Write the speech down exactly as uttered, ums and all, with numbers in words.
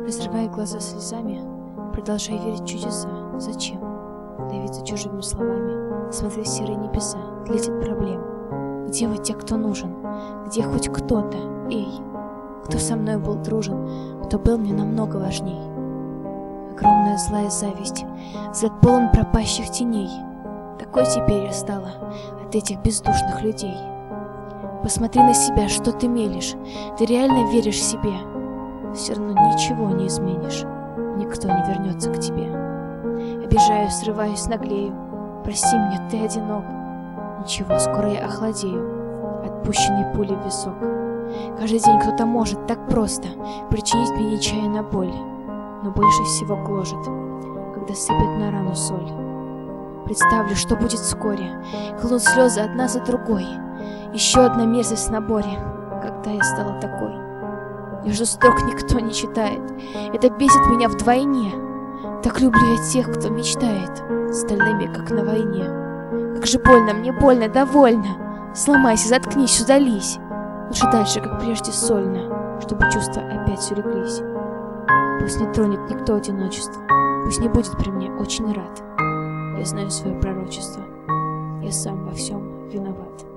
Разрывая глаза слезами, продолжай верить в чудеса. Зачем? Давиться чужими словами, смотри в серые небеса, летит проблем. Где вы те, кто нужен? Где хоть кто-то? Эй, кто со мной был дружен, кто был мне намного важней? Огромная злая зависть, взгляд полон пропащих теней. Такой теперь я стала от этих бездушных людей. Посмотри на себя, что ты мелешь, ты реально веришь себе? Все равно ничего не изменишь, никто не вернется к тебе. Обижаюсь, срываюсь, наглею, прости меня, ты одинок. Ничего, скоро я охладею, отпущенной пулей в висок. Каждый день кто-то может так просто причинить мне нечаянно боль, но больше всего гложет, когда сыпет на рану соль. Представлю, что будет вскоре, хлынут слезы одна за другой. Еще одна мерзость в наборе, когда я стала такой. Между строк никто не читает, это бесит меня вдвойне. Так люблю я тех, кто мечтает, стальными, как на войне. Как же больно, мне больно, довольно. Сломайся, заткнись, удались. Лучше дальше, как прежде, сольно, чтобы чувства опять улеглись. Пусть не тронет никто одиночество, пусть не будет при мне очень рад. Я знаю свое пророчество, я сам во всем виноват.